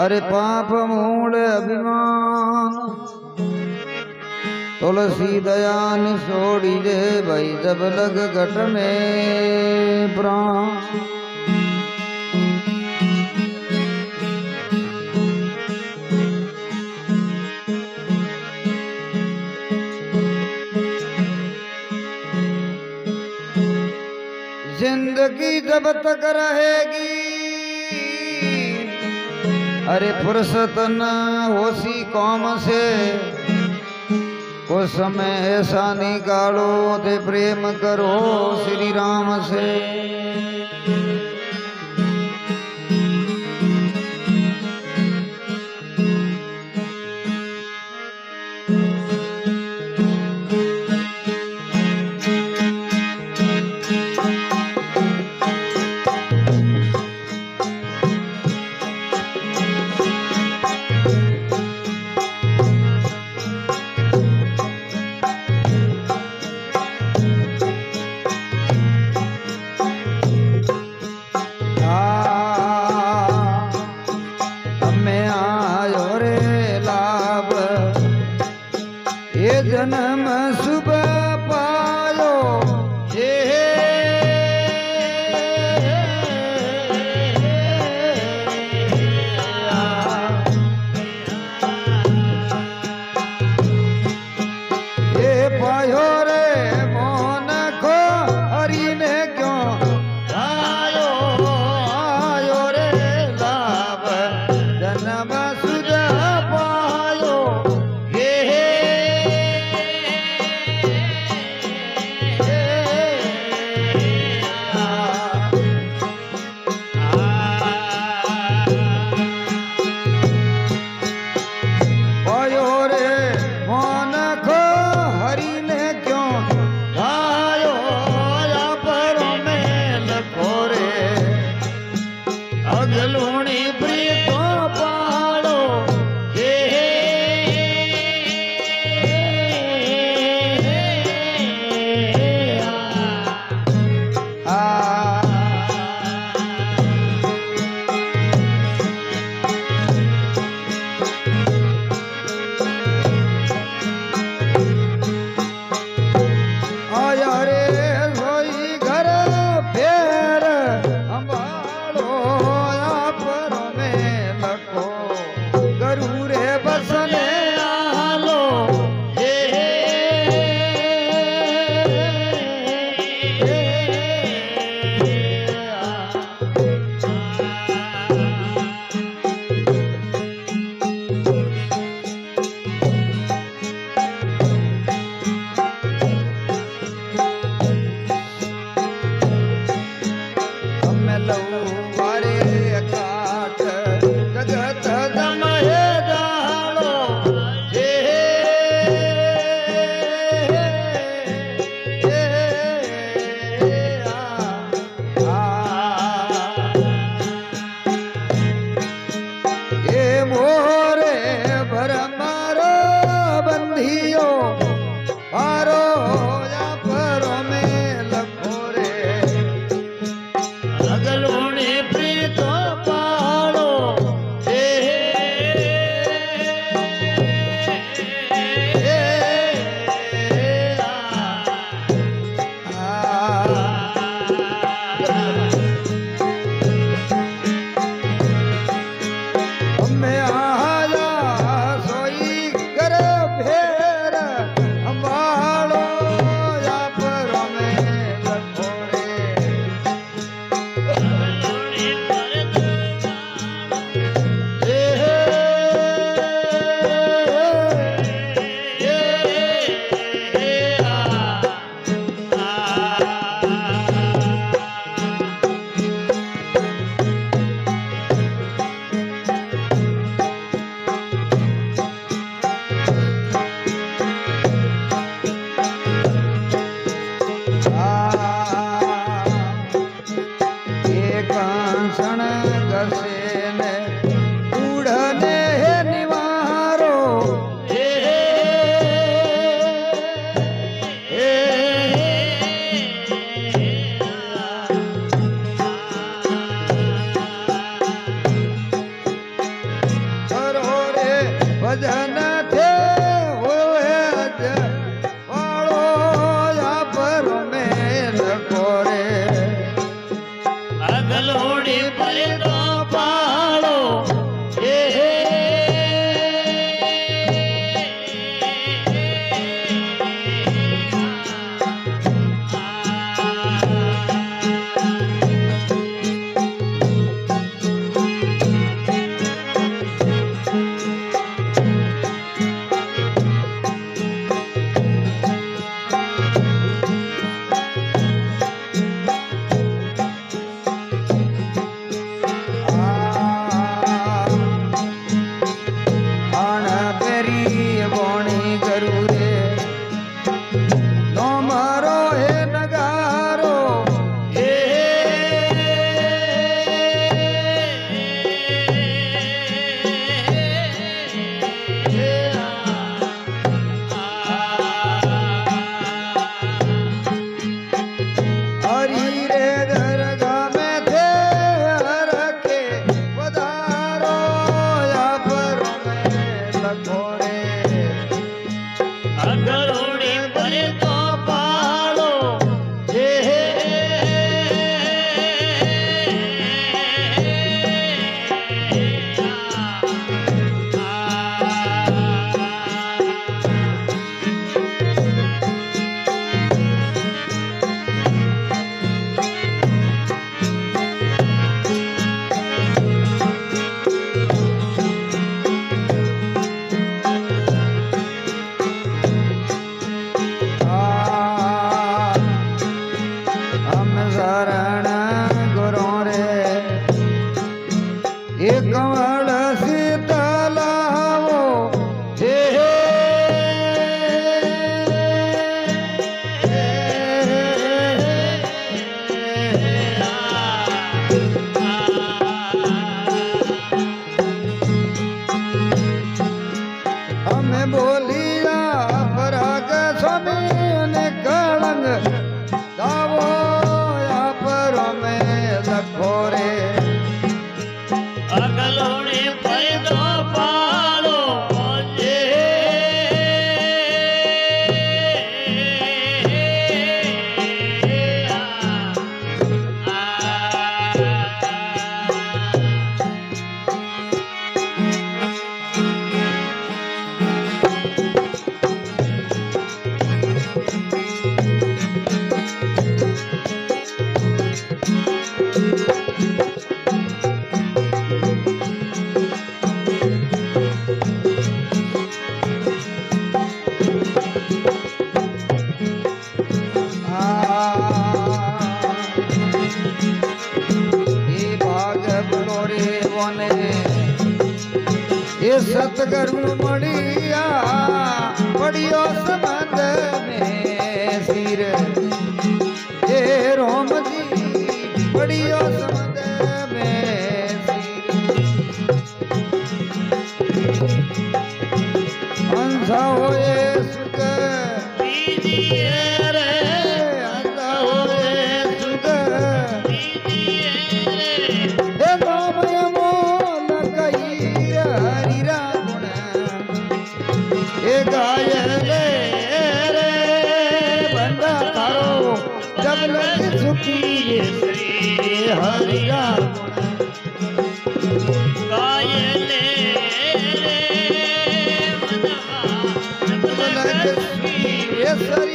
अरे पाप मूल अभिमान तुलसी दयान छोड़ी दे भाई जब लग घट में प्राण। जिंदगी जब तक रहेगी अरे फुर्सत न होसी कौम से, कुछ समय ऐसा निकालो ते प्रेम करो श्री राम से। जन्म शुभ पायो ये पायो रे मोन को हरि ने क्यों आयो आयो रे लाभ जन्म शुभ पायो ये सतगुरु मड़िया पड़ियो संबंध में सिर हे रोम जी पड़ियो संबंध में सिर हंसा होए सुख दीजिए रे हंसा होए सुख दीजिए रे नाम अमोल कही गाय ले रे बंदा तारो जब लग सुखी हरिया गाय ले रे बंदा जब लग सुखी सरी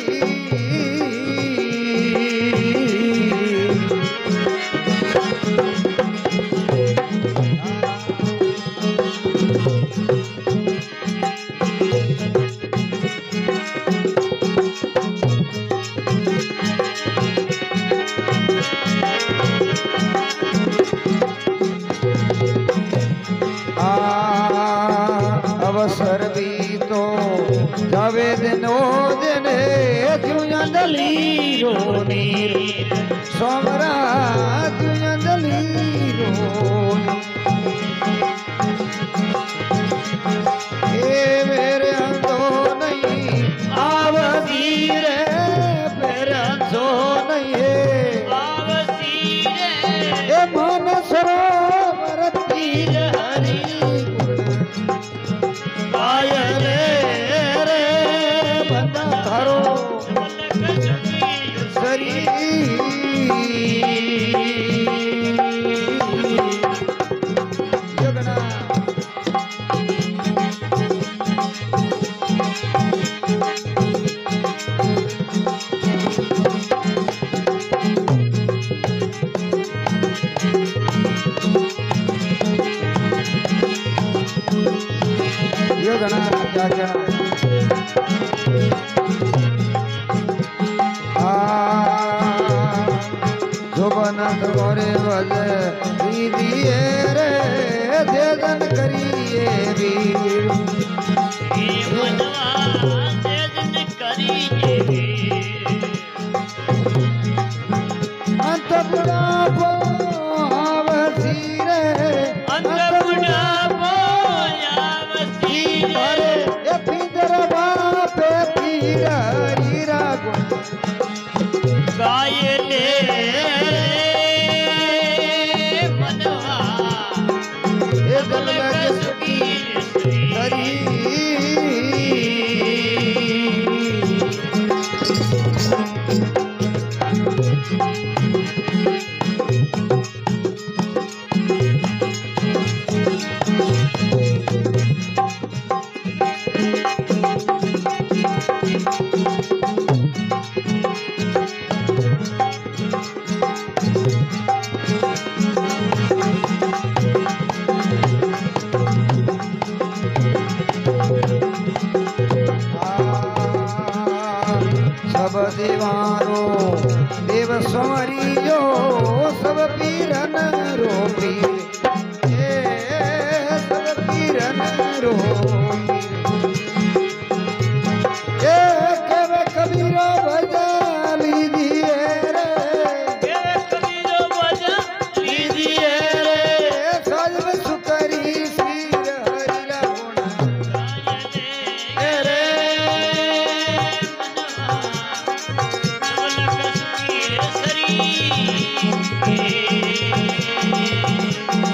अवसर भी तो जावे दिनो दिन जुया दली रोनीर सोमरा जुया दली रोनी ये मेरे अंदो नहीं आवसी रे मेरे अंदो नहीं है आवसी रे ये मन सरोवर तीर हरी सरी जगना क्या क्या जोबनत गोरे बजे दीदिए रे देदन करिए वीर मनवा देदन करिए अंत बुढ़ापो आवसी रे अंत बुढ़ापो आवसी रे ये पिंजर बापे पीरा हीरा गाय ले सब दीवारो देव संवरियो सब पीरन रो पीर सब पीरन रो पीर कबीरो भजा लीजिए रे कबीरो भजा लीजिए रे सजब सुकरी सिर हरिला गुण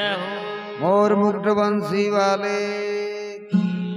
जय हो। मोर मुकुट बंसी वाले